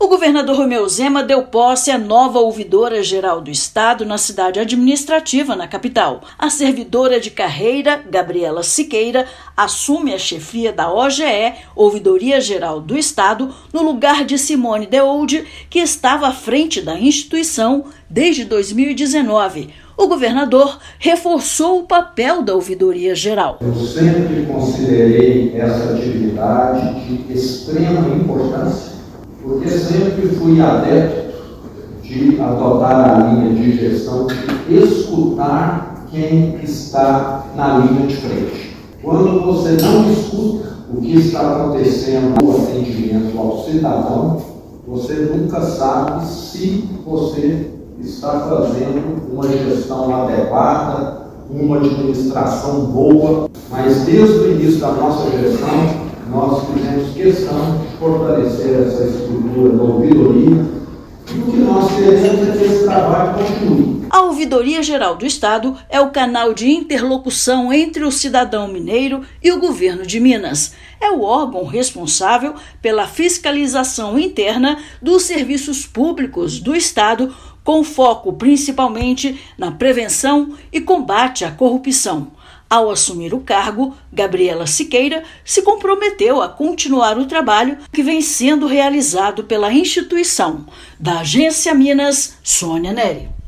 O governador Romeu Zema deu posse à nova ouvidora-geral do Estado na cidade administrativa, na capital. A servidora de carreira, Gabriela Siqueira, assume a chefia da OGE, Ouvidoria-Geral do Estado, no lugar de Simone Deoldi, que estava à frente da instituição desde 2019. O governador reforçou o papel da Ouvidoria-Geral. Eu sempre considerei essa atividade de extrema importância, porque sempre fui adepto de adotar a linha de gestão, de escutar quem está na linha de frente. Quando você não escuta o que está acontecendo no atendimento ao cidadão, você nunca sabe se você está fazendo uma gestão adequada, uma administração boa, mas desde o início da nossa gestão, nós fizemos questão de fortalecer essa estrutura da ouvidoria e o que nós queremos é que esse trabalho continue. A Ouvidoria-Geral do Estado é o canal de interlocução entre o cidadão mineiro e o governo de Minas. É o órgão responsável pela fiscalização interna dos serviços públicos do Estado, com foco principalmente na prevenção e combate à corrupção. Ao assumir o cargo, Gabriela Siqueira se comprometeu a continuar o trabalho que vem sendo realizado pela instituição. Da Agência Minas, Sônia Neri.